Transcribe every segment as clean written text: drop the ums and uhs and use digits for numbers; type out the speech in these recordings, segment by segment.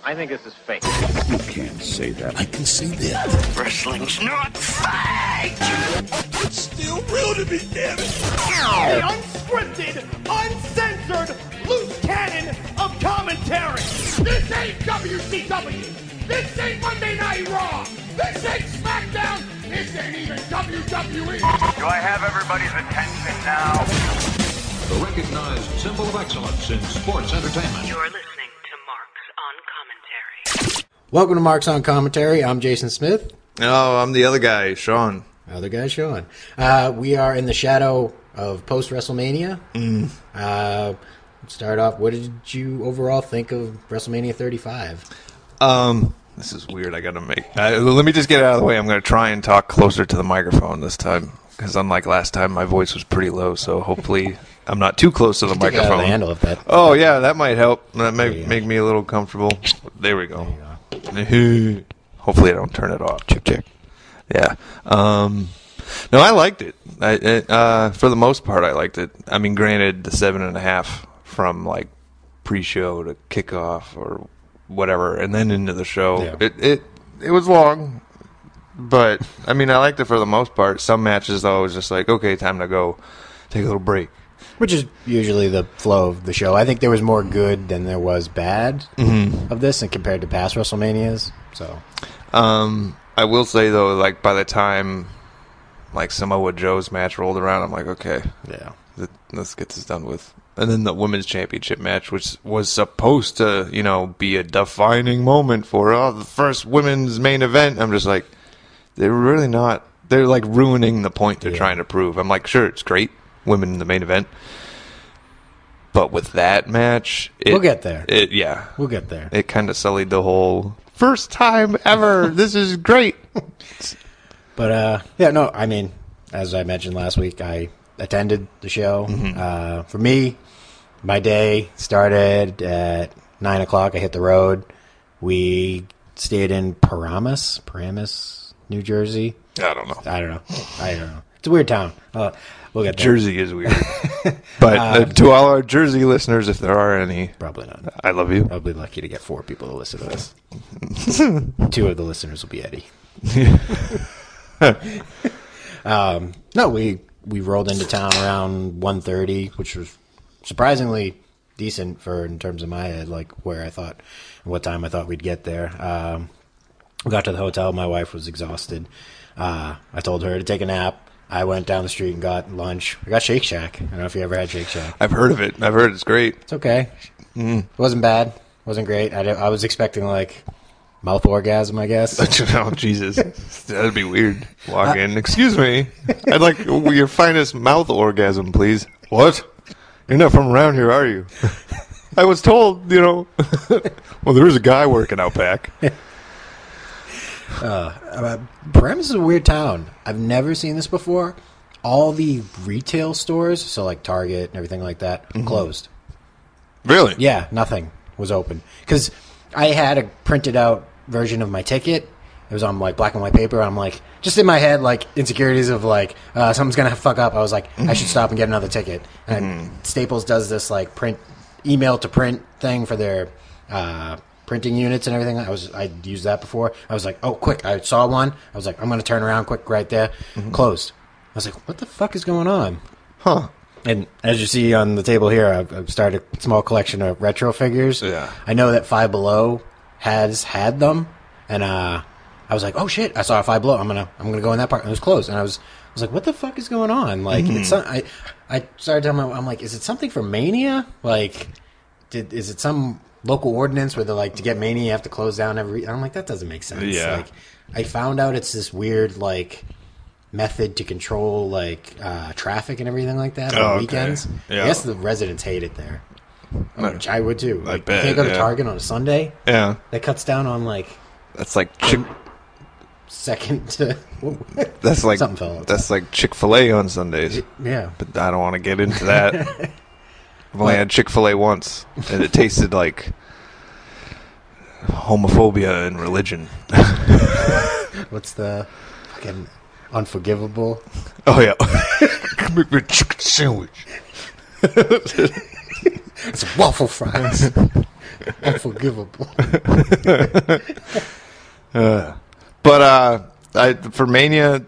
I think this is fake. You can't say that. I can say that. Wrestling's not fake! It's still real to me, damn it! The unscripted, uncensored, loose cannon of commentary. This ain't WCW. This ain't Monday Night Raw. This ain't SmackDown. This ain't even WWE. Do I have everybody's attention now? The recognized symbol of excellence in sports entertainment. You're listening to Marks on Commentary. Welcome to Marks on Commentary. I'm Jason Smith. Oh, I'm the other guy, Sean. Other guy, Sean. We are in the shadow of post-WrestleMania. Start off, what did you overall think of WrestleMania 35? This is weird. I gotta make. Let me just get it out of the way. I'm gonna try and talk closer to the microphone this time, because unlike last time, my voice was pretty low. So hopefully, I'm not too close to the microphone. Take it out of the handle of that. Oh yeah, that might help. That might make me a little comfortable. There we go. Hopefully, I don't turn it off. Check. Yeah. No, I liked it. For the most part, I liked it. I mean, granted, the 7.5 from like pre-show to kickoff or whatever, and then into the show. Yeah. It was long, but I mean, I liked it for the most part. Some matches though, it was just like, okay, time to go take a little break, which is usually the flow of the show. I think there was more good than there was bad of this, and compared to past WrestleManias. So, I will say though, like by the time like Samoa Joe's match rolled around, I'm like, okay, yeah, let's get this done with. And then the women's championship match, which was supposed to, be a defining moment for the first women's main event. I'm just like, they're really not. They're like ruining the point they're trying to prove. I'm like, sure, it's great, women in the main event, but with that match, we'll get there. We'll get there. It kind of sullied the whole first time ever. This is great. But I mean, as I mentioned last week, I attended the show. For me, my day started at 9 o'clock. I hit the road. We stayed in Paramus, New Jersey. I don't know. It's a weird town. We'll get there. Jersey is weird. But to all our Jersey listeners, if there are any, probably not. I love you. I'll be lucky to get 4 people to listen to this. 2 of the listeners will be Eddie. No, we rolled into town around 1:30, which was surprisingly decent in terms of my head, like what time I thought we'd get there. We got to the hotel. My wife was exhausted. I told her to take a nap. I went down the street and got lunch. I got Shake Shack. I don't know if you ever had Shake Shack. I've heard of it. I've heard it's great. It's okay. It wasn't bad. Wasn't great. I was expecting like mouth orgasm, I guess. Oh, Jesus. That'd be weird. Walk in. Excuse me. I'd like your finest mouth orgasm, please. What? You're not from around here, are you? I was told, well, there is a guy working out back. Paramus is a weird town. I've never seen this before. All the retail stores, so like Target and everything like that, closed. Really? Yeah, nothing was open. Because I had a printed out version of my ticket. It was on like black and white paper. I'm like, just in my head, like insecurities of like something's gonna fuck up. I was like, I should stop and get another ticket. And Staples does this like email to print thing for their printing units and everything. I'd used that before. I was like, oh, quick! I saw one. I was like, I'm gonna turn around quick right there. Closed. I was like, what the fuck is going on? Huh. And as you see on the table here, I've started a small collection of retro figures. Yeah. I know that Five Below has had them, and I was like, oh shit! I saw a Five Below. I'm gonna go in that part. And it was closed, and I was like, what the fuck is going on? Like, it's I started telling I'm like, is it something for Mania? Like, is it some local ordinance where they're like, to get Mania you have to close down every? I'm like, that doesn't make sense. Yeah. Like, I found out it's this weird like method to control like traffic and everything like that on weekends. Yeah. I guess the residents hate it there. Which I would too. Like, I bet, you can't go to Target on a Sunday. Yeah. That cuts down on like that's like second to that's like something fell out. That's like Chick-fil-A on Sundays. Yeah. But I don't want to get into that. I've only had Chick-fil-A once, and it tasted like homophobia and religion. What's the fucking Unforgivable? Oh, yeah. Make me a chicken sandwich. It's waffle fries. Unforgivable. For Mania,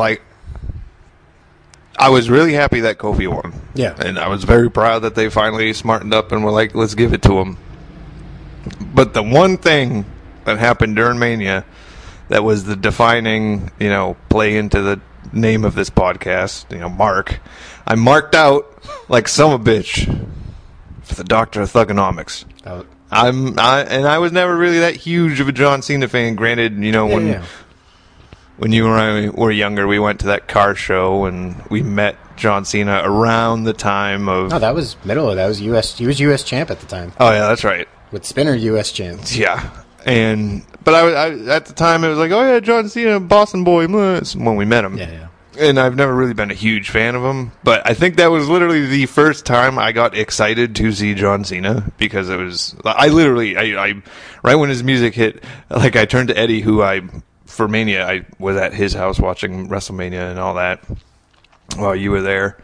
I was really happy that Kofi won. Yeah. And I was very proud that they finally smartened up and were like, let's give it to him. But the one thing that happened during Mania that was the defining, play into the name of this podcast, Mark. I marked out like son of a bitch for the Doctor of Thugonomics. I was never really that huge of a John Cena fan. Granted, when you and I were younger, we went to that car show and we met John Cena around the time of. Oh, that was that was US. He was US champ at the time. Oh yeah, that's right. With Spinner, US champ. Yeah, but I at the time it was like, oh yeah, John Cena, Boston boy, when we met him. Yeah. And I've never really been a huge fan of him, but I think that was literally the first time I got excited to see John Cena, because it was, I right when his music hit, like I turned to Eddie, for Mania, I was at his house watching WrestleMania and all that while you were there.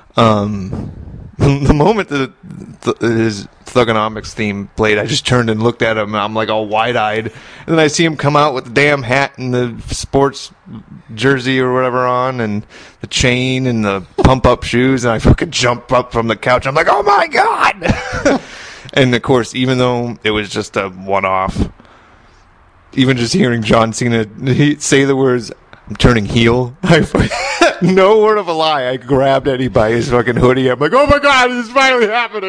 The moment that his Thugonomics theme played, I just turned and looked at him, and I'm like all wide-eyed. And then I see him come out with the damn hat and the sports jersey or whatever on, and the chain and the pump-up shoes, and I fucking jump up from the couch. I'm like, oh my God! And of course, even though it was just a one-off, even just hearing John Cena say the words, I'm turning heel, no word of a lie, I grabbed Eddie by his fucking hoodie. I'm like, oh my God, this is finally happening.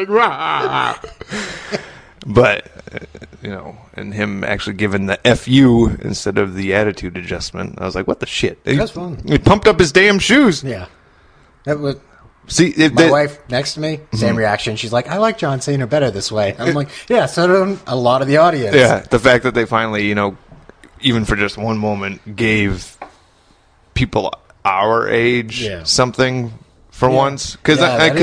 But, and him actually giving the FU instead of the attitude adjustment, I was like, what the shit? That's fun. He pumped up his damn shoes. Yeah. That was... See, my wife next to me, same reaction. She's like, I like John Cena better this way. I'm like, yeah, so do a lot of the audience. Yeah, the fact that they finally, even for just one moment, gave people our age something for once. Because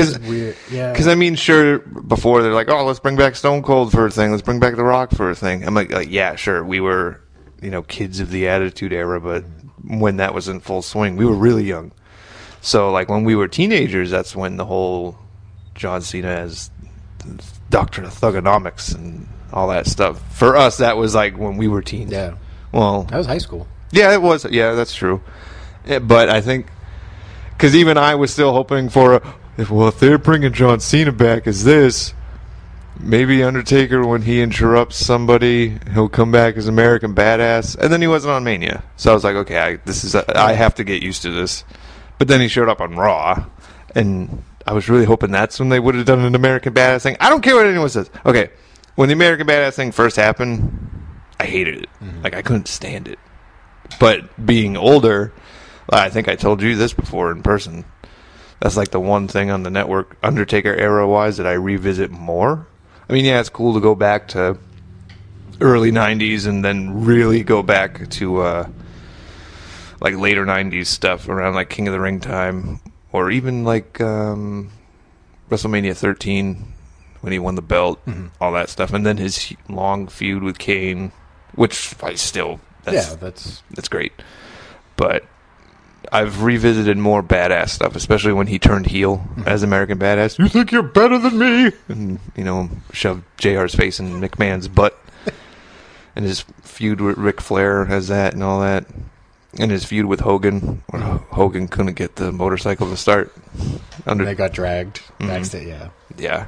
I mean, sure, before they're like, oh, let's bring back Stone Cold for a thing, let's bring back The Rock for a thing. I'm like, yeah, sure, we were kids of the Attitude Era, but when that was in full swing, we were really young. So like when we were teenagers, that's when the whole John Cena as Doctor of Thugonomics and all that stuff, for us, that was like when we were teens. Yeah. Well, that was high school. Yeah, it was. Yeah, that's true. But I think, because even I was still hoping for, if they're bringing John Cena back as this, maybe Undertaker, when he interrupts somebody, he'll come back as American Badass. And then he wasn't on Mania. So I was like, okay, I have to get used to this. But then he showed up on Raw, and I was really hoping that's when they would have done an American Badass thing. I don't care what anyone says. Okay, when the American Badass thing first happened, I hated it. Mm-hmm. Like, I couldn't stand it. But being older, I think I told you this before in person, that's like the one thing on the network, Undertaker era-wise, that I revisit more. I mean, yeah, it's cool to go back to early 90s and then really go back to like later 90s stuff around like King of the Ring time, or even like WrestleMania 13 when he won the belt, all that stuff. And then his long feud with Kane, which I still... That's great. But I've revisited more badass stuff, especially when he turned heel as American Badass. You think you're better than me? And, shoved JR's face in McMahon's butt. And his feud with Ric Flair has that and all that. And his feud with Hogan, where Hogan couldn't get the motorcycle to start. They got dragged backstage, Yeah.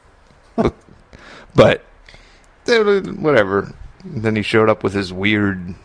But whatever. Then he showed up with his weird,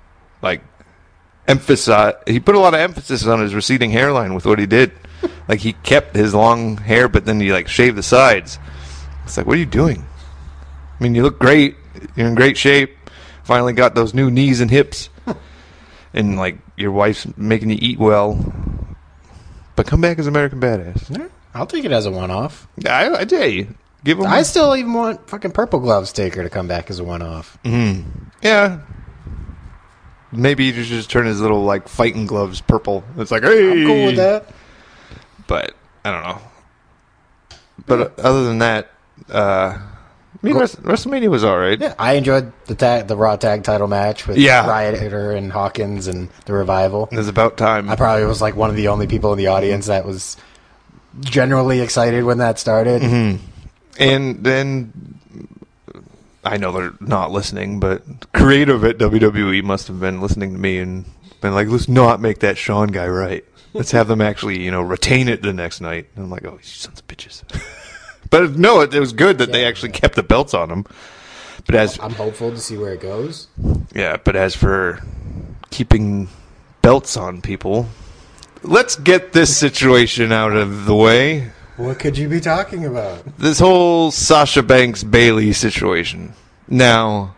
emphasis. He put a lot of emphasis on his receding hairline with what he did. Like, he kept his long hair, but then he, shaved the sides. It's like, what are you doing? I mean, you look great. You're in great shape. Finally got those new knees and hips. And, your wife's making you eat well. But come back as American Badass. Yeah, I'll take it as a one-off. I dare you. Give him. I still even want fucking Purple Gloves Taker to come back as a one-off. Mm-hmm. Yeah. Maybe you just turn his little, fighting gloves purple. It's like, hey! I'm cool with that. But, I don't know. But other than that, WrestleMania was all right. Yeah, I enjoyed the Raw Tag Title match with Riot Hater and Hawkins and the Revival. It was about time. I probably was one of the only people in the audience that was generally excited when that started. Mm-hmm. And then I know they're not listening, but creative at WWE must have been listening to me and been like, let's not make that Shawn guy right. Let's have them actually, retain it the next night. And I'm like, oh, you sons of bitches. But no, it was good that they actually kept the belts on them. But I'm hopeful to see where it goes. Yeah, but as for keeping belts on people, let's get this situation out of the way. What could you be talking about? This whole Sasha Banks Bayley situation. Now,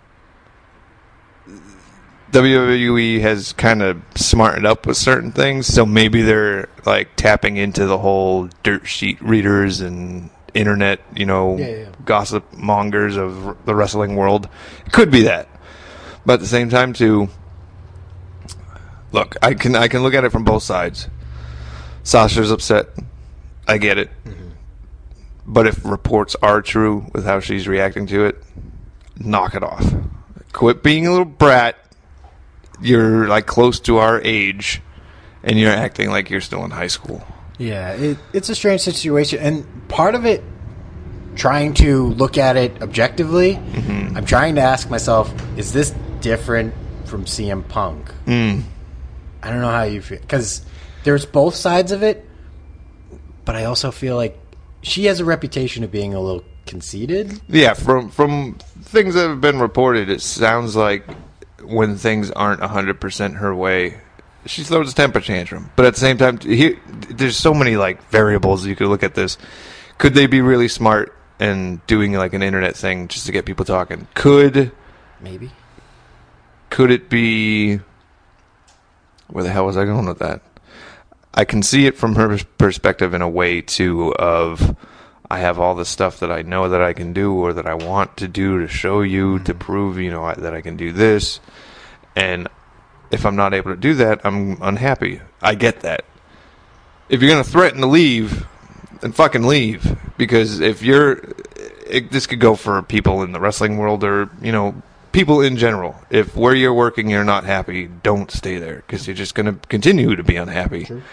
WWE has kind of smartened up with certain things, so maybe they're like tapping into the whole dirt sheet readers and internet, gossip mongers of the wrestling world. It could be that, but at the same time, too. Look, I can look at it from both sides. Sasha's upset. I get it. Mm-hmm. But if reports are true with how she's reacting to it, knock it off. Quit being a little brat. You're like close to our age, and you're acting like you're still in high school. Yeah, it's a strange situation, and part of it, trying to look at it objectively, I'm trying to ask myself, is this different from CM Punk? I don't know how you feel, because there's both sides of it, but I also feel like she has a reputation of being a little conceited. Yeah, from things that have been reported, it sounds like when things aren't 100% her way, she throws a temper tantrum. But at the same time, there's so many like variables you could look at this. Could they be really smart and doing like an internet thing just to get people talking? Maybe. Could it be... Where the hell was I going with that? I can see it from her perspective in a way, too, of I have all the stuff that I know that I can do or that I want to do to show you, to prove, that I can do this. And if I'm not able to do that, I'm unhappy. I get that. If you're going to threaten to leave, then fucking leave. Because if this could go for people in the wrestling world or, people in general. If where you're working you're not happy, don't stay there because you're just going to continue to be unhappy. Sure.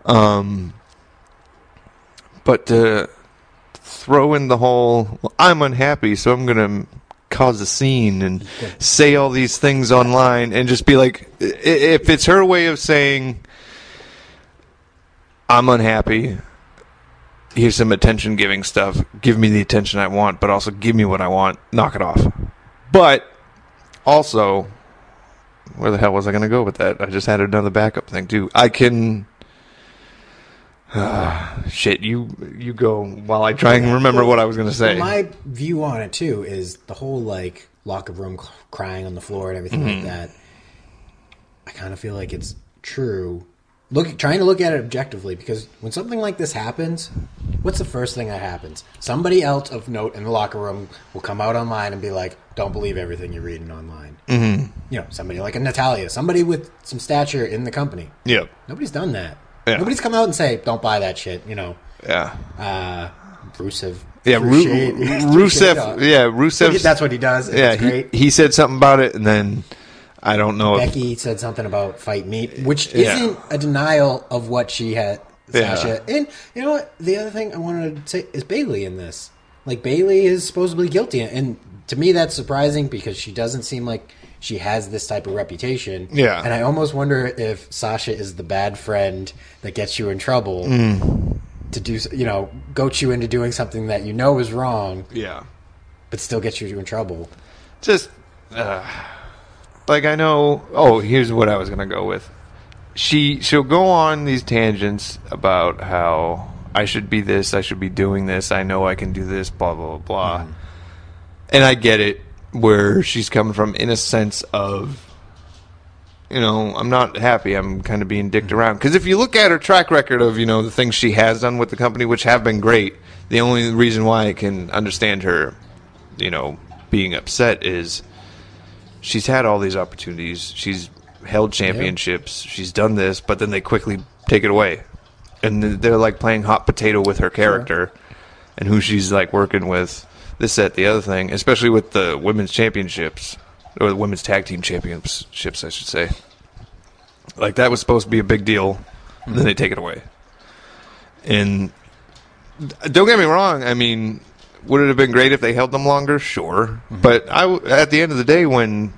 But to throw in the whole, well, I'm unhappy, so I'm going to cause a scene and say all these things online and just be like, if it's her way of saying, I'm unhappy, here's some attention-giving stuff, give me the attention I want, but also give me what I want, knock it off. But also, where the hell was I going to go with that? I just had another backup thing, too. I can... shit, you go while I try and remember what I was going to say. My view on it, too, is the whole, like, locker room crying on the floor and everything like that. I kind of feel like it's true. Trying to look at it objectively, because when something like this happens, what's the first thing that happens? Somebody else of note in the locker room will come out online and be like, don't believe everything you're reading online. Somebody like a Natalia, somebody with some stature in the company. Yep. Nobody's done that. Yeah. Nobody's come out and say, don't buy that shit, Yeah. Rusev. Yeah, Rusev. Yeah, Rusev. That's what he does. Yeah, great. He said something about it, and then I don't know. Becky said something about fight meat, which isn't a denial of what she had, Sasha. Yeah. And you know what? The other thing I wanted to say is Bayley in this. Like, Bayley is supposedly guilty, and to me that's surprising because she doesn't seem like she has this type of reputation. Yeah. And I almost wonder if Sasha is the bad friend that gets you in trouble to do, goat you into doing something that you know is wrong. Yeah. But still gets you in trouble. Just, like I know, here's what I was going to go with. She'll go on these tangents about how I should be this, I should be doing this, I know I can do this, blah, blah, blah. And I get it. Where she's coming from in a sense of, I'm not happy. I'm kind of being dicked around. Because if you look at her track record of, the things she has done with the company, which have been great, the only reason why I can understand her, being upset is she's had all these opportunities. She's held championships. Yeah. She's done this, but then they quickly take it away. And they're like playing hot potato with her character and who she's like working with. This, that, the other thing, especially with the women's championships, or the women's tag team championships, I should say. Like, that was supposed to be a big deal, and then they take it away. And don't get me wrong, I mean, would it have been great if they held them longer? Sure. But at the end of the day, when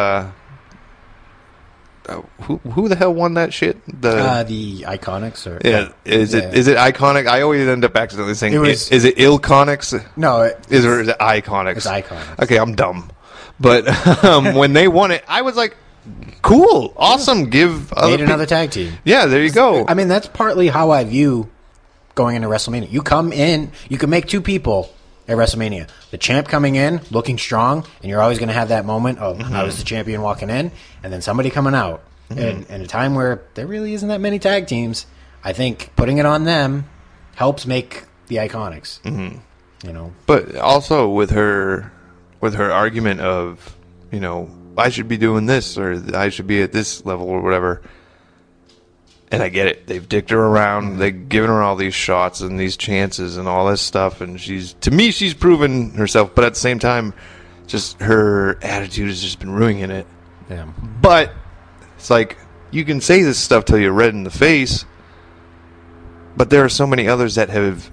who the hell won that shit? The Iconics, or is it Iconic? I always end up accidentally saying is it Ilconics? No, is it Iconics? It's Iconics. Okay, I'm dumb. But when they won it, I was like, cool, awesome. Give made another tag team. Yeah, there you go. I mean, that's partly how I view going into WrestleMania. You come in, you can make two people at WrestleMania. The champ coming in, looking strong, and you're always going to have that moment of, I was the champion walking in, and then somebody coming out. And in a time where there really isn't that many tag teams, I think putting it on them helps make the Iconics. You know, but also with her argument of, you know, I should be doing this, or I should be at this level, or whatever. And I get it. They've dicked her around. They've given her all these shots and these chances and all this stuff. And she's proven herself. But at the same time, just her attitude has just been ruining it. Yeah. But it's like, you can say this stuff till you're red in the face. But there are so many others that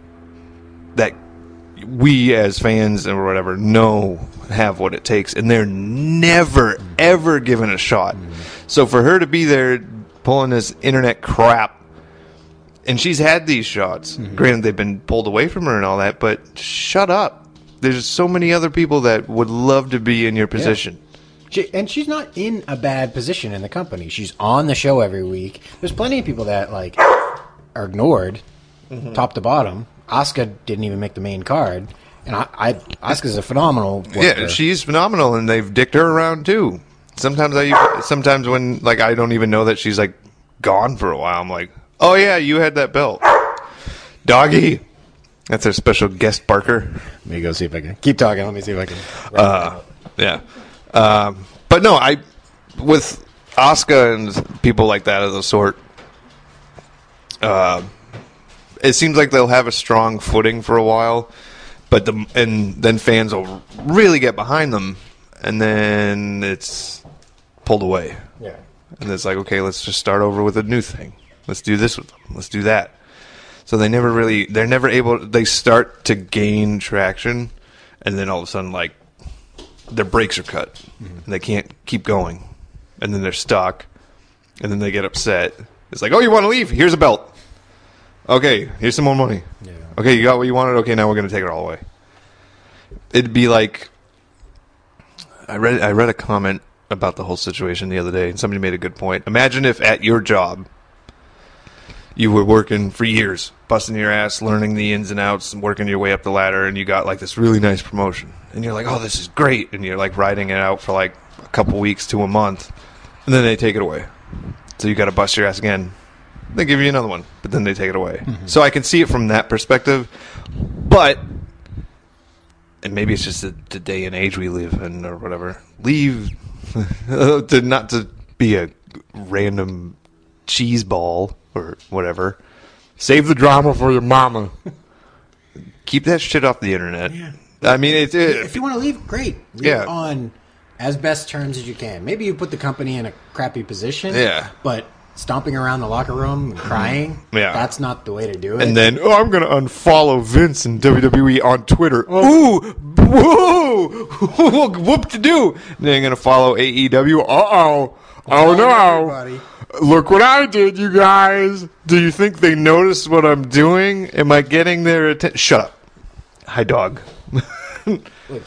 we as fans or whatever have what it takes. And they're never, ever given a shot. So for her to be there pulling this internet crap, and she's had these shots. Granted, they've been pulled away from her and all that, but shut up. There's so many other people that would love to be in your position. And she's not in a bad position in the company. She's on the show every week. There's plenty of people that like are ignored, top to bottom. Asuka didn't even make the main card, and Asuka's a phenomenal worker. Yeah, she's phenomenal, and they've dicked her around too. Sometimes when like I don't even know that she's like gone for a while, I'm like, oh yeah, you had that belt, doggy. That's our special guest Barker. Let me go see if I can keep talking. Let me see if I can. Yeah, but no, with Asuka and people like that of the sort, it seems like they'll have a strong footing for a while, but then fans will really get behind them, and then it's pulled away. Yeah. And it's like, okay, let's just start over with a new thing. Let's do this with them. Let's do that. So they're never able, they start to gain traction, and then all of a sudden, like, their brakes are cut. And they can't keep going. And then they're stuck. And then they get upset. It's like, oh, you want to leave? Here's a belt. Okay, here's some more money. Yeah. Okay, you got what you wanted? Okay, now we're going to take it all away. It'd be like, I read a comment about the whole situation the other day, and somebody made a good point. Imagine if at your job you were working for years, busting your ass, learning the ins and outs, and working your way up the ladder, and you got like this really nice promotion. And you're like, oh, this is great. And you're like riding it out for like a couple weeks to a month, and then they take it away. So you got to bust your ass again. They give you another one, but then they take it away. So I can see it from that perspective, but, and maybe it's just the day and age we live in or whatever, leave not to be a random cheese ball or whatever. Save the drama for your mama. Keep that shit off the internet. Yeah. I mean, if you want to leave, great. Leave on as best terms as you can. Maybe you put the company in a crappy position. Yeah. But stomping around the locker room and crying, that's not the way to do it. And then, I'm going to unfollow Vince and WWE on Twitter. Ooh, whoa, whoop-de-doo. Then you're going to follow AEW. Uh-oh. Oh, no. Everybody. Look what I did, you guys. Do you think they notice what I'm doing? Am I getting their attention? Shut up. Hi, dog. Look,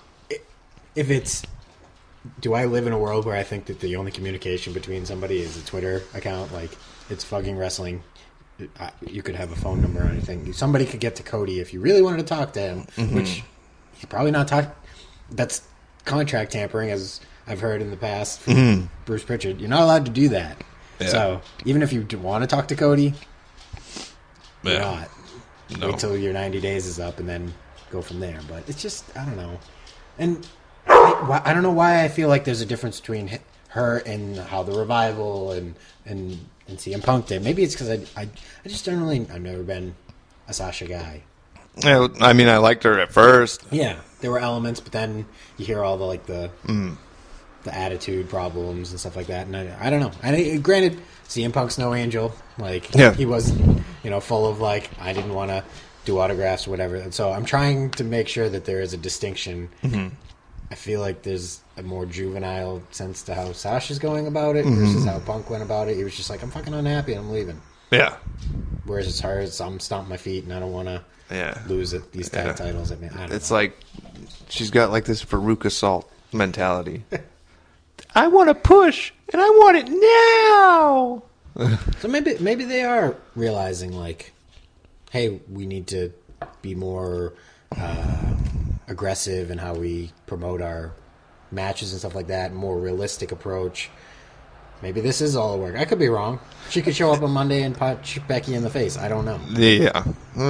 if it's... Do I live in a world where I think that the only communication between somebody is a Twitter account? Like, it's fucking wrestling. You could have a phone number or anything. Somebody could get to Cody if you really wanted to talk to him, which he's probably not talking. That's contract tampering, as I've heard in the past from Bruce Pritchard. You're not allowed to do that. Yeah. So, even if you want to talk to Cody, you're not. No. Wait till your 90 days is up and then go from there. But it's just, I don't know. And I don't know why I feel like there's a difference between her and how the Revival and CM Punk did. Maybe it's because I just generally, I've never been a Sasha guy. Yeah, I mean, I liked her at first. Yeah, there were elements, but then you hear all the attitude problems and stuff like that, and I don't know. Granted, CM Punk's no angel. Like, he was, full of like, I didn't want to do autographs or whatever. And so I'm trying to make sure that there is a distinction. Mm-hmm. I feel like there's a more juvenile sense to how Sasha's going about it versus how Punk went about it. He was just like, I'm fucking unhappy and I'm leaving. Yeah. Whereas it's her, I'm stomping my feet and I don't want to lose it, these tag titles. I mean, I don't know. Like she's got like this Veruca Salt mentality. I want to push and I want it now. So maybe they are realizing like, hey, we need to be more aggressive in how we promote our matches and stuff like that, more realistic approach. Maybe this is all work. I could be wrong. She could show up on Monday and punch Becky in the face. I don't know. Yeah.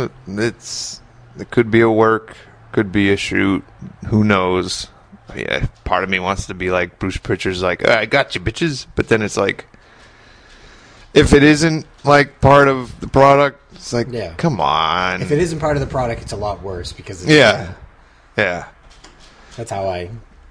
It could be a work, could be a shoot. Who knows? Yeah, part of me wants to be like Bruce Pritchard's like, I got you, bitches. But then it's like, if it isn't like part of the product, it's like, come on. If it isn't part of the product, it's a lot worse because it's yeah. That's how I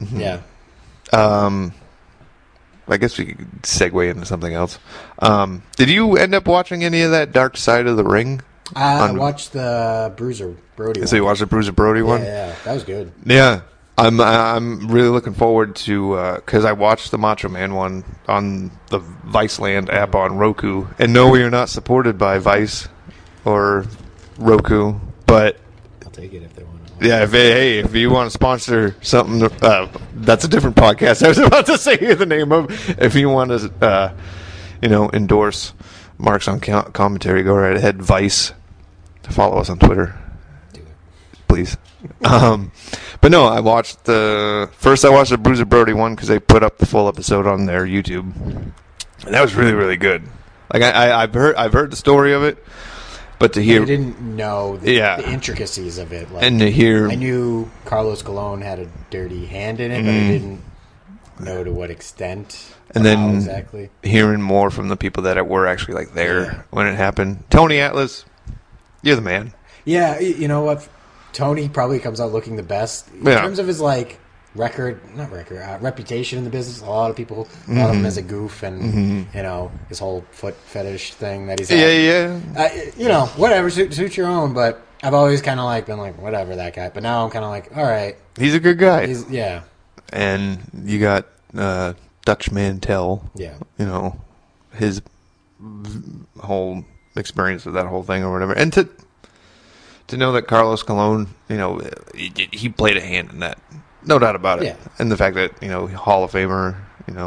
I guess we could segue into something else. Did you end up watching any of that Dark Side of the Ring? I watched the Bruiser Brody one. So you watched the Bruiser Brody one? Yeah, that was good. Yeah. I'm really looking forward to because I watched the Macho Man one on the Viceland app on Roku, and no, we are not supported by Vice or Roku, but I'll take it if they want to. Yeah, if you want to sponsor something, that's a different podcast. I was about to say the name of. If you want to, endorse Marks on Commentary, go right ahead. Vice, follow us on Twitter, please. But no, I watched the Bruiser Brody one because they put up the full episode on their YouTube, and that was really, really good. Like I've heard the story of it, but to hear, I didn't know the intricacies of it. Like, and to hear, I knew Carlos Colon had a dirty hand in it, but I didn't know to what extent. And then exactly hearing more from the people that were actually like there when it happened. Tony Atlas, you're the man. Yeah, you know what? Tony probably comes out looking the best in terms of his like reputation in the business. A lot of people thought of him as a goof, and his whole foot fetish thing that he's had. Whatever, suit your own. But I've always kind of like been like whatever that guy. But now I'm kind of like, all right, he's a good guy. And you got Dutch Mantel. Yeah, his whole experience of that whole thing or whatever, and to know that Carlos Colon, he played a hand in that. No doubt about it. Yeah. And the fact that, Hall of Famer,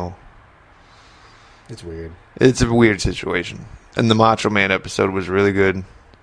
it's weird. It's a weird situation. And the Macho Man episode was really good.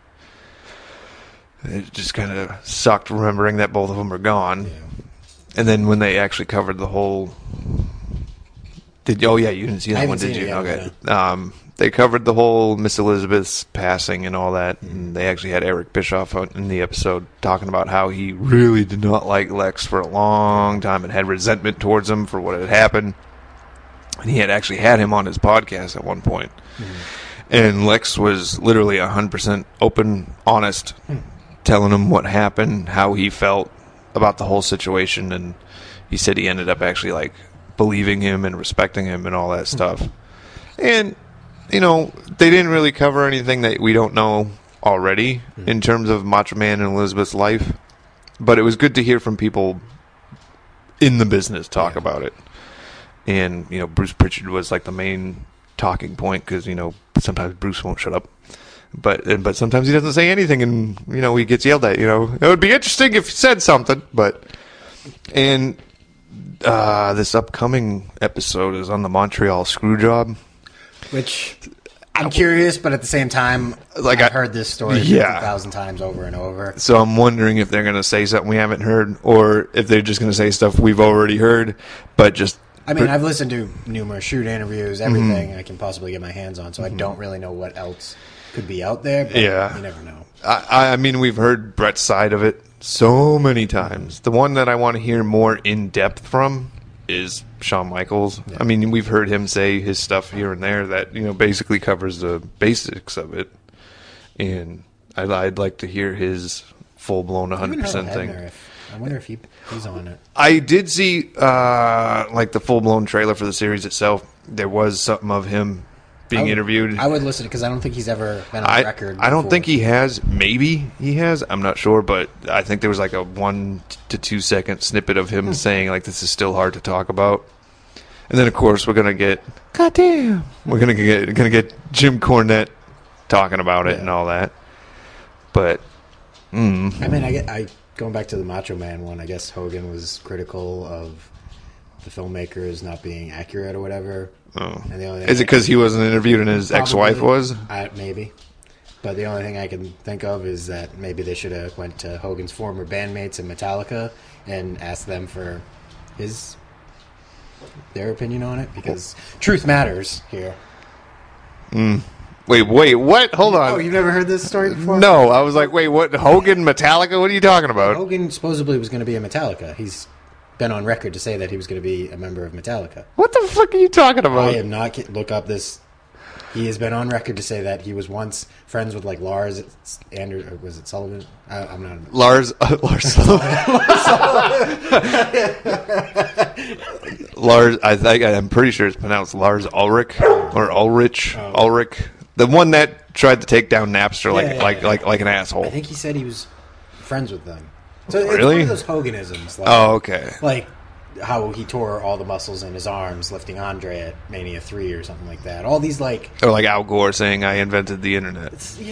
It just kind of sucked remembering that both of them are gone. Yeah. And then when they actually covered the whole... you didn't see that one, did you? Okay. No. They covered the whole Miss Elizabeth's passing and all that, and they actually had Eric Bischoff in the episode talking about how he really did not like Lex for a long time and had resentment towards him for what had happened. And he had actually had him on his podcast at one point. And Lex was literally 100% open, honest, telling him what happened, how he felt about the whole situation, and he said he ended up actually like believing him and respecting him and all that stuff. And they didn't really cover anything that we don't know already in terms of Macho Man and Elizabeth's life. But it was good to hear from people in the business talk about it. And, Bruce Pritchard was like the main talking point because, sometimes Bruce won't shut up. But sometimes he doesn't say anything and, he gets yelled at. It would be interesting if he said something. And this upcoming episode is on the Montreal Screwjob. Which I'm curious, but at the same time, I've heard this story 50,000 times over and over. So I'm wondering if they're going to say something we haven't heard, or if they're just going to say stuff we've already heard, but just... I've listened to numerous shoot interviews, everything I can possibly get my hands on, so I don't really know what else could be out there, but you never know. We've heard Brett's side of it so many times. The one that I want to hear more in-depth from is Shawn Michaels. Yeah. We've heard him say his stuff here and there that, basically covers the basics of it. And I'd like to hear his full-blown 100% thing. I wonder if he's on it. I did see, the full-blown trailer for the series itself. There was something of him being interviewed. I would listen because I don't think he's ever been on record. I don't before. think he has. Maybe he has. I'm not sure, but I think there was like a 1 to 2 second snippet of him saying like this is still hard to talk about. And then of course we're gonna get goddamn. We're gonna get Jim Cornette talking about it and all that. But I mean, I going back to the Macho Man one. I guess Hogan was critical of the filmmakers not being accurate or whatever. Oh. And the only Is it because he wasn't interviewed and his ex-wife was? Maybe. But the only thing I can think of is that maybe they should have went to Hogan's former bandmates in Metallica and asked them for their opinion on it, because truth matters here. Wait, what? Hold on. Oh, you've never heard this story before? No, I was like, wait, what? Hogan, Metallica? What are you talking about? Hogan supposedly was going to be in Metallica. He's been on record to say that he was going to be a member of Metallica. What the fuck are you talking about? I am not. Look up this. He has been on record to say that he was once friends with like Lars Anderson. Was it Sullivan? I'm not. Lars Sullivan. Lars. I'm pretty sure it's pronounced Lars Ulrich or Ulrich. Ulrich, the one that tried to take down Napster like an asshole. I think he said he was friends with them. So really? It's one of those Hoganisms. Like, oh, okay. Like how he tore all the muscles in his arms lifting Andre at Mania 3 or something like that. All these like... Or like Al Gore saying, I invented the internet.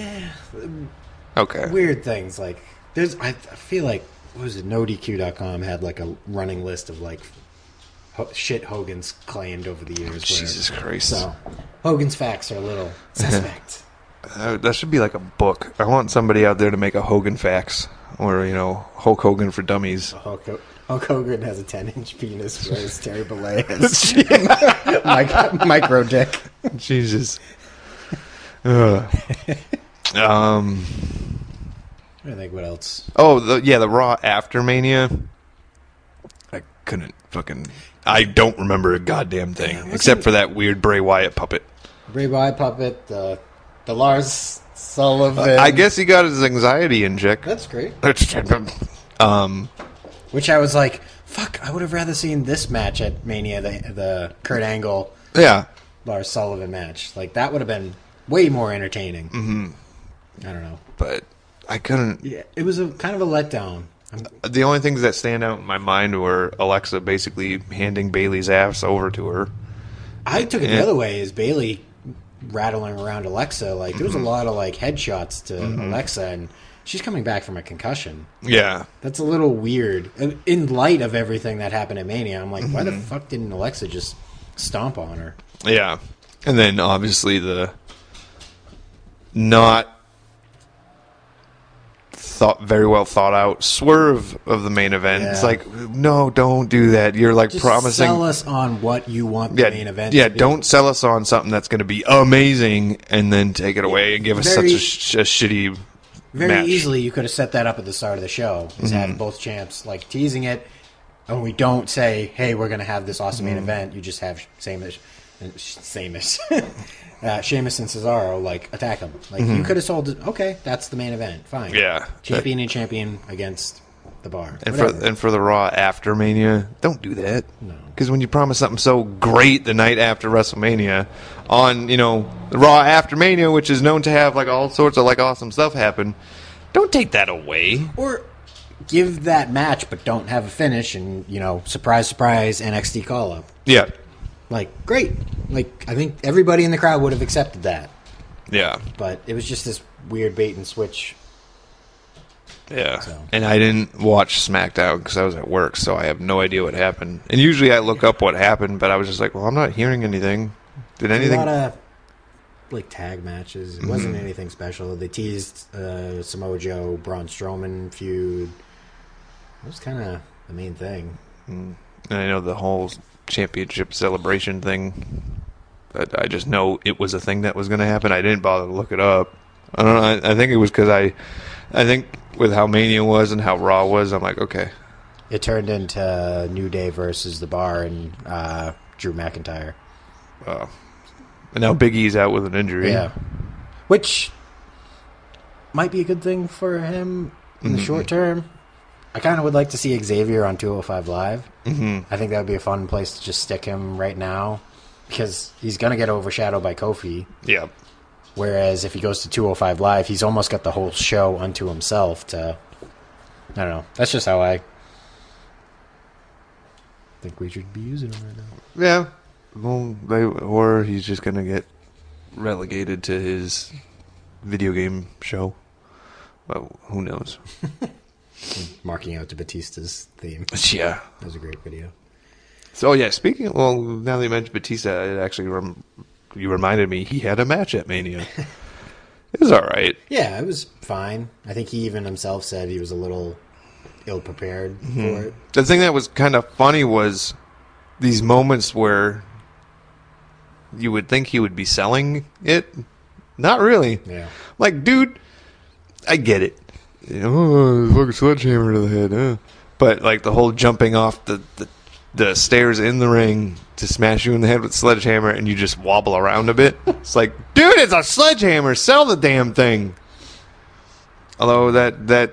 Okay. Weird things. Like, I feel like, what was it, NoDQ.com had like a running list of like shit Hogan's claimed over the years. Jesus Christ. So, Hogan's facts are a little suspect. That should be like a book. I want somebody out there to make a Hogan facts. Or, Hulk Hogan for dummies. Hulk Hogan has a 10-inch penis, whereas Terry Bollea has micro dick. Jesus. I think what else? Oh, the Raw after Mania. I don't remember a goddamn thing except for that weird Bray Wyatt puppet. Bray Wyatt puppet, the Lars Sullivan. I guess he got his anxiety in check. That's great. Which I was like, fuck, I would have rather seen this match at Mania, the Kurt Angle, Lars Sullivan match. Like, that would have been way more entertaining. Mm-hmm. I don't know. But I couldn't... Yeah, it was kind of a letdown. The only things that stand out in my mind were Alexa basically handing Bayley's ass over to her. I took it the other way, is Bayley rattling around Alexa. Like, there was a lot of, like, headshots to Alexa, and she's coming back from a concussion. Yeah. That's a little weird. In light of everything that happened at Mania, I'm like, why the fuck didn't Alexa just stomp on her? Yeah. And then, obviously, the not very well thought out swerve of the main event. Yeah. It's like, no, don't do that. You're like just promising. Sell us on what you want the main event Yeah, to be. don't sell us on something that's going to be amazing and then take it away and give us such a shitty Very match. easily, you could have set that up at the start of the show. Is have both champs like teasing it, and we don't say, "Hey, we're going to have this awesome main event." You just have Sheamus and Cesaro like attack them. Like you could have sold it. Okay, that's the main event. Fine. Yeah, champion and champion against the Bar. And for the Raw after Mania, don't do that. No, because when you promise something so great the night after WrestleMania, on the Raw after Mania, which is known to have like all sorts of like awesome stuff happen, don't take that away. Or give that match, but don't have a finish, and surprise, surprise, NXT call up. Yeah. Like, great. Like, I think everybody in the crowd would have accepted that. Yeah. But it was just this weird bait and switch. Yeah. So. And I didn't watch SmackDown because I was at work, so I have no idea what happened. And usually I look up what happened, but I was just like, well, I'm not hearing anything. Did anything... A lot of, like, tag matches. It wasn't anything special. They teased Samoa Joe, Braun Strowman feud. That was kind of the main thing. And I know the whole championship celebration thing. I just know it was a thing that was going to happen. I didn't bother to look it up. I don't know. I think it was because I think with how Mania was and how Raw was, I'm like, okay. It turned into New Day versus the Bar and Drew McIntyre. And now Big E's out with an injury. Yeah. Which might be a good thing for him in the short term. I kind of would like to see Xavier on 205 Live. I think that would be a fun place to just stick him right now. because he's going to get overshadowed by Kofi. Yeah. Whereas if he goes to 205 Live, he's almost got the whole show unto himself to... I don't know. That's just how I think we should be using him right now. Yeah. Well, or he's just going to get relegated to his video game show. Well, who knows? Marking out to Batista's theme. Yeah. That was a great video. So, yeah, well, now that you mentioned Batista, it actually you reminded me he had a match at Mania. It was all right. Yeah, it was fine. I think he even himself said he was a little ill-prepared for it. The thing that was kind of funny was these moments where you would think he would be selling it. Not really. Yeah. Like, dude, I get it. You know, fucking sledgehammer to the head, huh? But, like, the whole jumping off the stairs in the ring to smash you in the head with a sledgehammer and you just wobble around a bit. It's like, dude, it's a sledgehammer. Sell the damn thing. Although that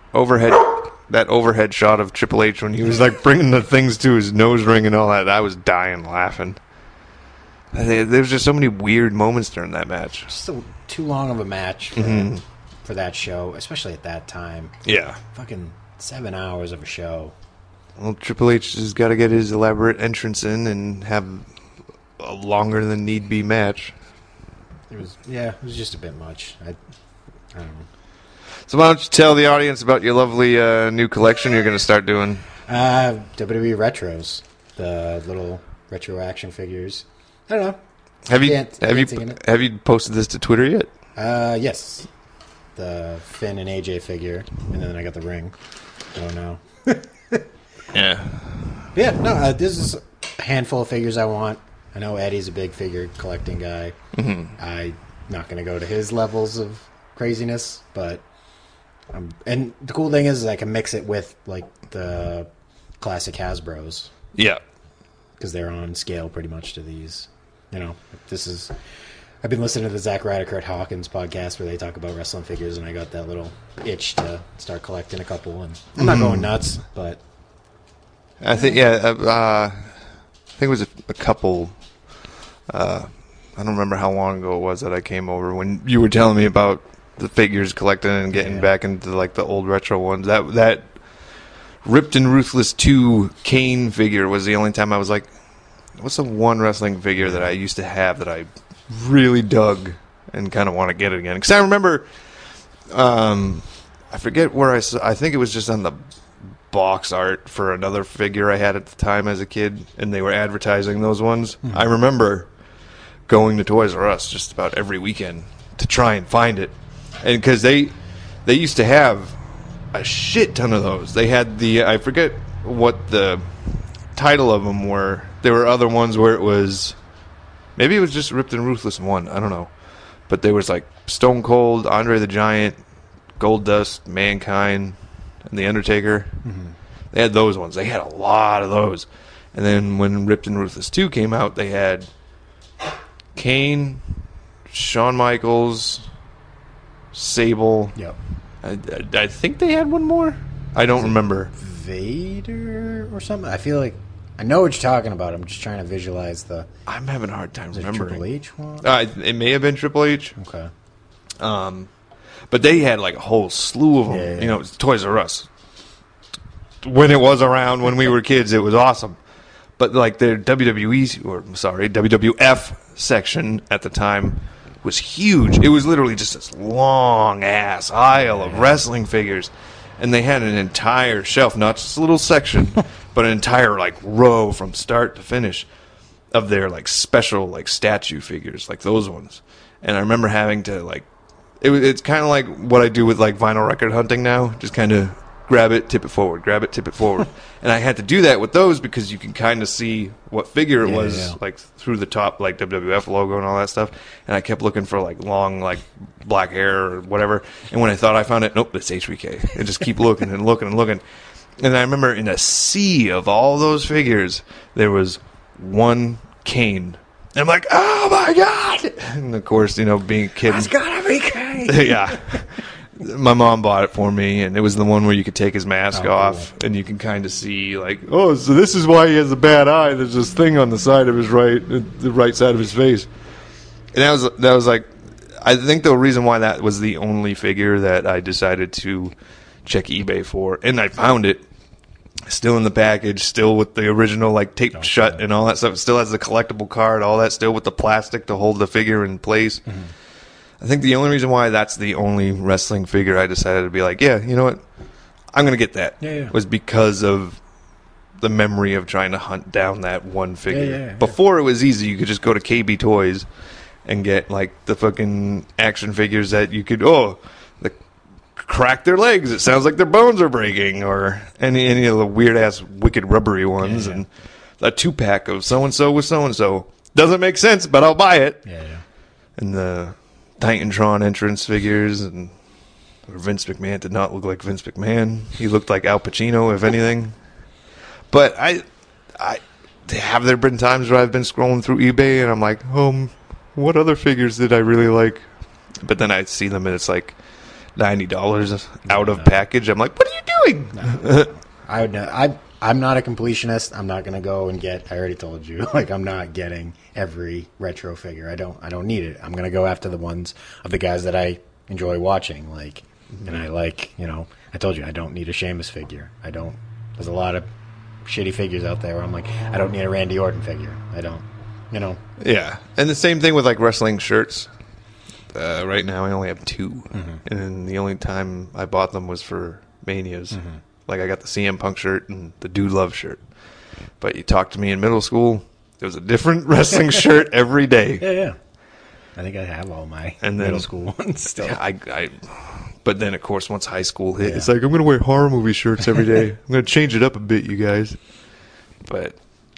overhead shot of Triple H when he was like bringing the things to his nose ring and all that, I was dying laughing. There was just so many weird moments during that match. Just too long of a match for that show, especially at that time. Yeah. Fucking 7 hours of a show. Well, Triple H has got to get his elaborate entrance in and have a longer than need be match. It was just a bit much. I don't know. So why don't you tell the audience about your lovely new collection you're going to start doing? WWE Retros, the little retro action figures. I don't know. Have you posted this to Twitter yet? Yes. The Finn and AJ figure, and then I got the ring. Oh no. Yeah. Yeah, no, this is a handful of figures I want. I know Eddie's a big figure collecting guy. Mm-hmm. I'm not going to go to his levels of craziness, but... and the cool thing is I can mix it with, like, the classic Hasbros. Yeah. Because they're on scale pretty much to these. You know, this is... I've been listening to the Zack Ryder, Kurt Hawkins podcast where they talk about wrestling figures, and I got that little itch to start collecting a couple. And I'm not going nuts, but... I think, I think it was a couple... I don't remember how long ago it was that I came over when you were telling me about the figures collecting and getting back into like the old retro ones. That Ripped and Ruthless 2 Kane figure was the only time I was like, what's the one wrestling figure that I used to have that I really dug and kind of want to get it again? Because I remember, I forget where I think it was just on the box art for another figure I had at the time as a kid, and they were advertising those ones. Mm-hmm. I remember going to Toys R Us just about every weekend to try and find it, and because they used to have a shit ton of those. They had I forget what the title of them were. There were other ones where it was, maybe it was just Ripped and Ruthless 1, I don't know, but there was like Stone Cold, Andre the Giant, Goldust, Mankind, and The Undertaker. Mm-hmm. They had those ones. They had a lot of those. And then when Ripped and Ruthless 2 came out, they had Kane, Shawn Michaels, Sable. Yep. I think they had one more. I don't remember. Vader or something? I feel like I know what you're talking about. I'm just trying to visualize the... I'm having a hard time remembering. Triple H one? It may have been Triple H. Okay. But they had like a whole slew of them. Yeah. You know, it was Toys R Us. When it was around, when we were kids, it was awesome. But like their WWF section at the time was huge. It was literally just this long ass aisle of wrestling figures, and they had an entire shelf, not just a little section, but an entire like row from start to finish of their like special like statue figures, like those ones. And I remember having to like, it's kind of like what I do with like vinyl record hunting now, just kind of grab it, tip it forward, grab it, tip it forward. And I had to do that with those because you can kind of see what figure it was, like through the top, like WWF logo and all that stuff. And I kept looking for like long, like black hair or whatever. And when I thought I found it, nope, it's HBK. And just keep looking and looking and looking. And I remember in a sea of all those figures, there was one Kane. And I'm like, oh my God! And of course, you know, being a kid. It's gotta be Kane! Yeah. My mom bought it for me, and it was the one where you could take his mask off, and you can kind of see, like, oh, so this is why he has a bad eye. There's this thing on the side of the right side of his face. And that was like, I think the reason why that was the only figure that I decided to check eBay for, and I found it. Still in the package, still with the original, like, taped shut and all that stuff. It still has the collectible card, all that, still with the plastic to hold the figure in place. Mm-hmm. I think the only reason why that's the only wrestling figure I decided to be like, yeah, you know what? I'm going to get that. Was because of the memory of trying to hunt down that one figure. Before it was easy. You could just go to KB Toys and get, like, the fucking action figures that you could, crack their legs. It sounds like their bones are breaking, or any of the weird ass wicked rubbery ones, and a 2-pack of so and so with so and so doesn't make sense, but I'll buy it. And the Titantron entrance figures, and Vince McMahon did not look like Vince McMahon. He looked like Al Pacino, if anything. But I have there been times where I've been scrolling through eBay and I'm like, what other figures did I really like? But then I see them and it's like $90 out of package. I'm like, what are you doing? I'm not a completionist. I'm not going to go and get, I already told you, like, I'm not getting every retro figure. I don't need it. I'm going to go after the ones of the guys that I enjoy watching, like, and I like, I told you, I don't need a Sheamus figure. There's a lot of shitty figures out there where I'm like, I don't need a Randy Orton figure. I don't, Yeah. And the same thing with, like, wrestling shirts. Right now, I only have 2, and the only time I bought them was for Manias. Like, I got the CM Punk shirt and the Dude Love shirt. But you talked to me in middle school, there was a different wrestling shirt every day. Yeah. I think I have all my middle school ones still. But then, of course, once high school hit, it's like, I'm going to wear horror movie shirts every day. I'm going to change it up a bit, you guys. But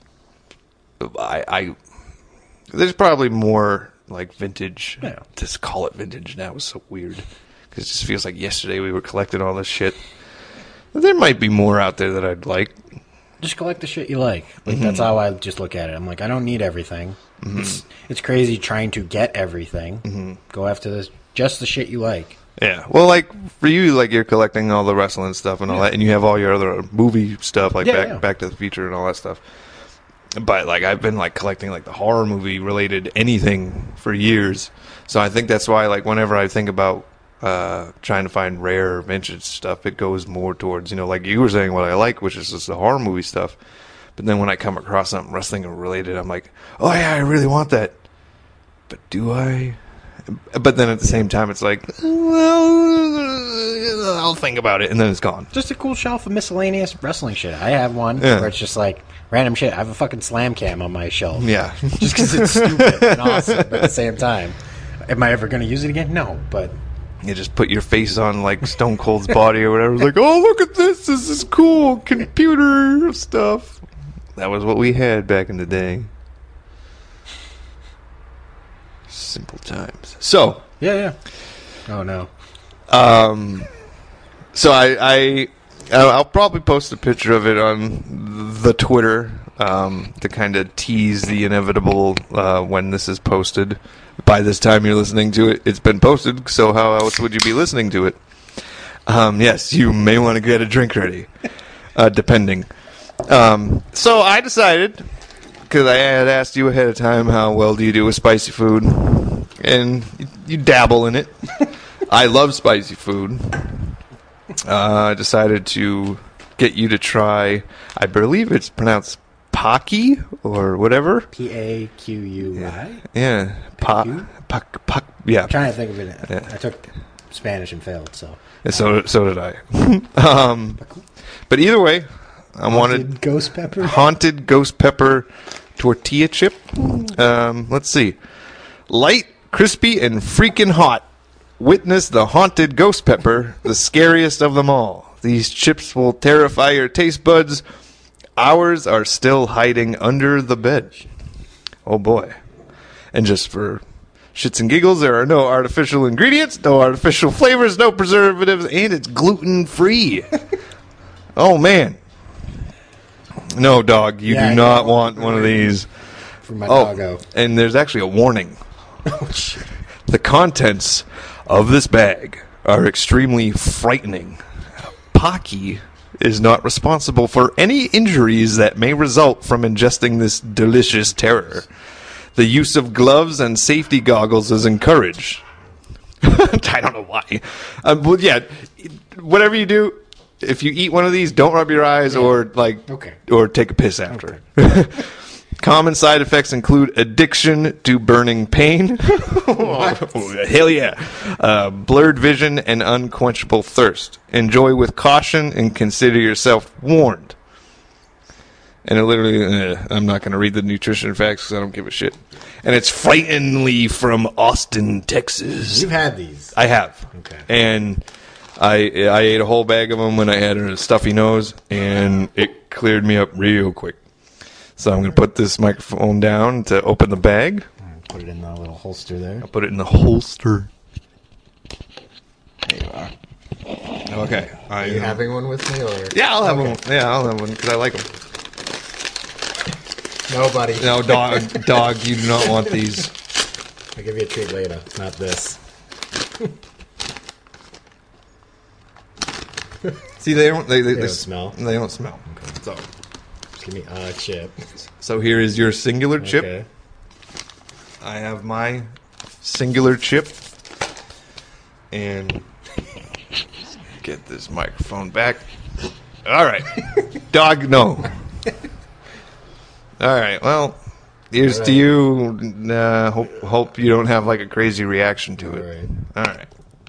there's probably more, like, vintage. To call it vintage now is so weird, because it just feels like yesterday we were collecting all this shit. There might be more out there that I'd like. Just collect the shit you like. That's how I just look at it. I'm like, I don't need everything. It's crazy trying to get everything. Go after just the shit you like. Yeah. Well, like, for you, like, you're collecting all the wrestling stuff and all that, and you have all your other movie stuff, like Back to the Future and all that stuff. But, like, I've been, like, collecting, like, the horror movie related anything for years. So I think that's why, like, whenever I think about trying to find rare vintage stuff, it goes more towards, like you were saying, what I like, which is just the horror movie stuff. But then when I come across something wrestling related, I'm like, oh yeah, I really want that. But do I? But then at the same time, it's like, well, I'll think about it, and then it's gone. Just a cool shelf of miscellaneous wrestling shit. I have one where it's just like random shit. I have a fucking Slam Cam on my shelf. Yeah. Just because it's stupid and awesome, but at the same time, am I ever going to use it again? No, but... You just put your face on, like, Stone Cold's body or whatever. It's like, oh, look at this. This is cool. Computer stuff. That was what we had back in the day. Simple times. So. Yeah. Oh, no. So I'll probably post a picture of it on the Twitter to kind of tease the inevitable when this is posted. By this time you're listening to it, it's been posted, so how else would you be listening to it? Yes, you may want to get a drink ready, depending. So I decided, because I had asked you ahead of time, how well do you do with spicy food? And you dabble in it. I love spicy food. I decided to get you to try, I believe it's pronounced Paqui or whatever. Paqui. Yeah. Yeah. I'm trying to think of it. Yeah. I took Spanish and failed, so. So did I. But either way, I wanted ghost pepper. Haunted ghost pepper tortilla chip. Let's see. Light, crispy, and freaking hot. Witness the haunted ghost pepper, the scariest of them all. These chips will terrify your taste buds. Ours are still hiding under the bed. Oh boy. And just for shits and giggles, there are no artificial ingredients, no artificial flavors, no preservatives, and it's gluten-free. Oh man. No, dog, you do not want one of these. For my doggo. And there's actually a warning. Oh, shit. The contents of this bag are extremely frightening. Pocky is not responsible for any injuries that may result from ingesting this delicious terror. The use of gloves and safety goggles is encouraged. I don't know why. Well, yeah, whatever you do, if you eat one of these, don't rub your eyes or take a piss after. Okay. Common side effects include addiction to burning pain. Hell yeah. Blurred vision and unquenchable thirst. Enjoy with caution and consider yourself warned. And it literally, I'm not going to read the nutrition facts because I don't give a shit. And it's frighteningly from Austin, Texas. You've had these. I have. Okay. And I ate a whole bag of them when I had a stuffy nose, and it cleared me up real quick. So I'm going to put this microphone down to open the bag. Put it in the little holster there. I'll put it in the holster. There you are. Okay. Are you having one with me? Or? Yeah, I'll have one. Yeah, I'll have one because I like them. Nobody. No, dog, you do not want these. I'll give you a treat later. Not this. See, they don't smell. They don't smell. Okay. So, just give me a chip. So here is your singular chip. Okay. I have my singular chip. And get this microphone back. All right. Dog, no. All right. Well, here's to you. Hope you don't have like a crazy reaction to it. All right.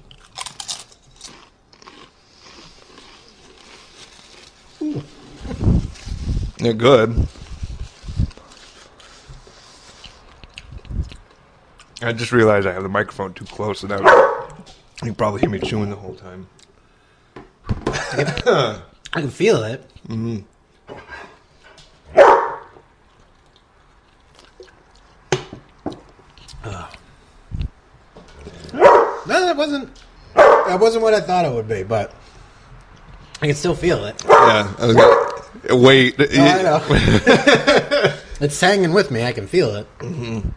They're good. I just realized I have the microphone too close, and you can probably hear me chewing the whole time. I can feel it. Mm-hmm. No, that wasn't what I thought it would be, but I can still feel it. Yeah. Wait. Oh, I know. It's hanging with me. I can feel it. Mm-hmm.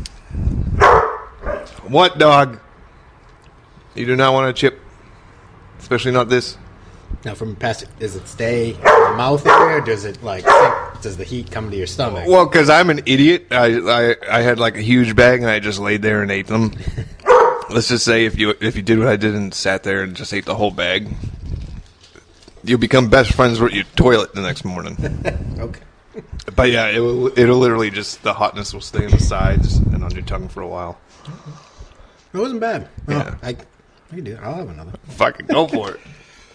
What, dog? You do not want a chip, especially not this. Now, from past, does it stay in the mouth area, or does it does the heat come to your stomach? Well, because I'm an idiot, I had like a huge bag and I just laid there and ate them. Let's just say if you did what I did and sat there and just ate the whole bag, you'll become best friends with your toilet the next morning. Okay. But yeah, it'll literally just, the hotness will stay on the sides and on your tongue for a while. It wasn't bad. Yeah. I can do it. I'll have another. Fucking go for it.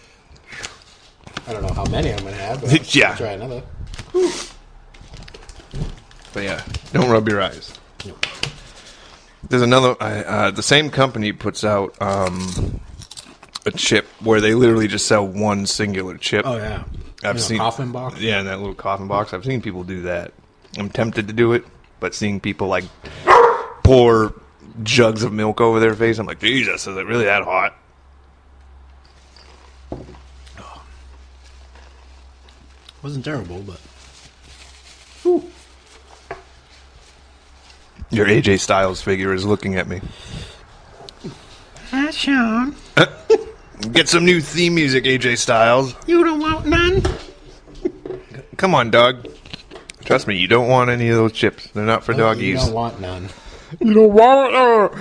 I don't know how many I'm going to have, but Yeah. I'll try another. But yeah, don't rub your eyes. Nope. There's another, the same company puts out a chip where they literally just sell one singular chip. Oh, yeah. I've seen coffin box? Yeah, in that little coffin box. I've seen people do that. I'm tempted to do it, but seeing people like pour jugs of milk over their face, I'm like, Jesus, is it really that hot? Wasn't terrible, but Whew. Your AJ Styles figure is looking at me. Hi, Sean. Get some new theme music, AJ Styles. You don't want none? Come on, dog. Trust me, you don't want any of those chips. They're not for doggies. You don't want none. You don't want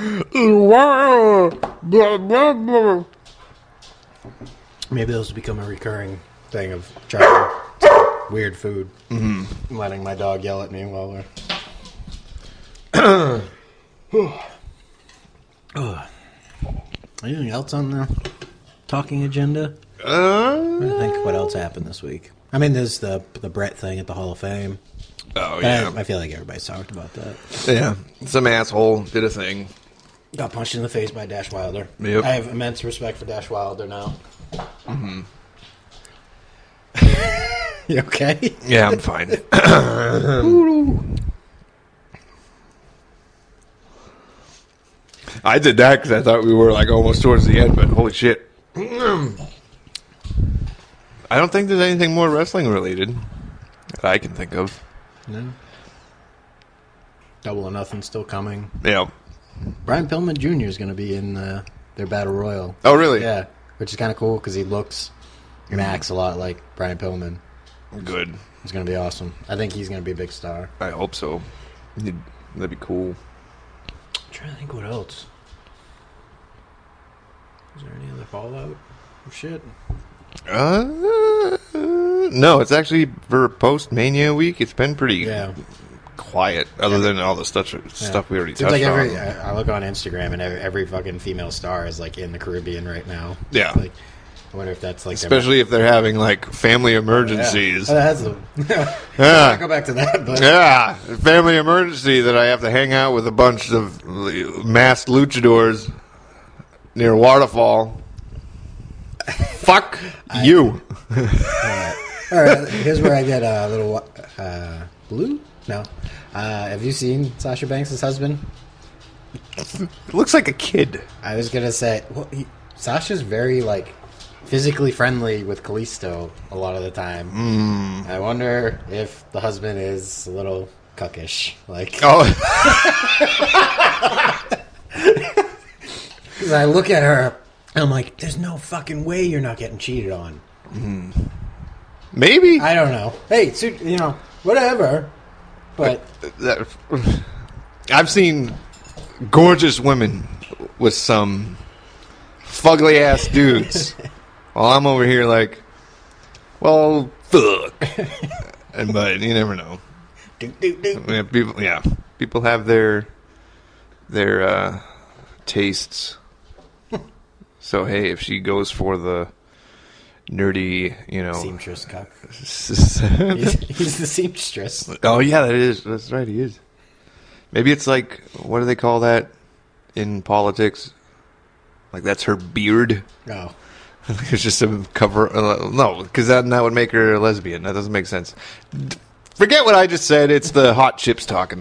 blah, blah, blah. Maybe this will become a recurring thing of trying some weird food. Mm-hmm. Letting my dog yell at me while we're... Anything else on the talking agenda? I think what else happened this week. I mean, there's the Brett thing at the Hall of Fame. Oh, yeah. I feel like everybody's talked about that. Yeah. Some asshole did a thing. Got punched in the face by Dash Wilder. Yep. I have immense respect for Dash Wilder now. Mm-hmm. You okay? Yeah, I'm fine. I did that because I thought we were like almost towards the end, but holy shit. I don't think there's anything more wrestling related that I can think of. No. Double or Nothing still coming. Yeah. Brian Pillman Jr. is going to be in the their battle royal. Oh, really? Yeah, which is kind of cool because he looks and acts a lot like Brian Pillman. Good. It's going to be awesome. I think he's going to be a big star. I hope so. That'd be cool. I'm trying to think what else. Is there any other Fallout shit? No, it's actually for post-Mania week. It's been pretty quiet, other than all the stuff we already touched like on. I look on Instagram and every fucking female star is like in the Caribbean right now. Yeah. Like, I wonder if that's like... Especially if they're having like family emergencies. Yeah. I go back to that, but... Yeah, family emergency that I have to hang out with a bunch of masked luchadors near Waterfall. Fuck you. All right, here's where I get a little... Blue? No. Have you seen Sasha Banks' husband? It looks like a kid. I was going to say... Well, Sasha's very, like... physically friendly with Kalisto a lot of the time. I wonder if the husband is a little cuckish. Like, because I look at her and I'm like, there's no fucking way you're not getting cheated on. Maybe. I don't know. Hey, whatever. But I've seen gorgeous women with some fugly ass dudes. While I'm over here like, well, fuck. But you never know. People have their tastes. So hey, if she goes for the nerdy, seamstress cock. he's the seamstress. Oh yeah, that's right, he is. Maybe it's like, what do they call that in politics? Like that's her beard. Oh. It's just a cover. No, because that would make her a lesbian. That doesn't make sense. Forget what I just said. It's the hot chips talking.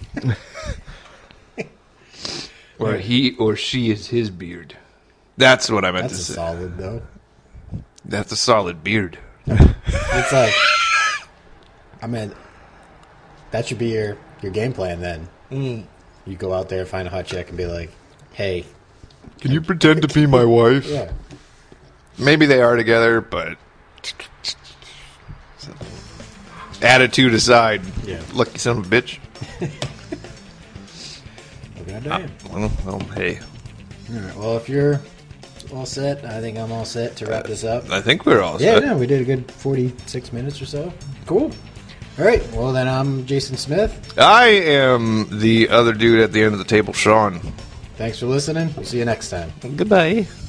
Or he or she is his beard. That's what I meant to say. That's a solid, though. That's a solid beard. It's like, I mean, that should be your game plan then. You go out there, find a hot chick, and be like, hey. Can you pretend to be my wife? Yeah. Maybe they are together, but attitude aside, lucky son of a bitch. Well, hey. All right, well, if you're all set, I think I'm all set to wrap this up. I think we're all set. Yeah, we did a good 46 minutes or so. Cool. All right, well, then I'm Jason Smith. I am the other dude at the end of the table, Sean. Thanks for listening. We'll see you next time. Goodbye.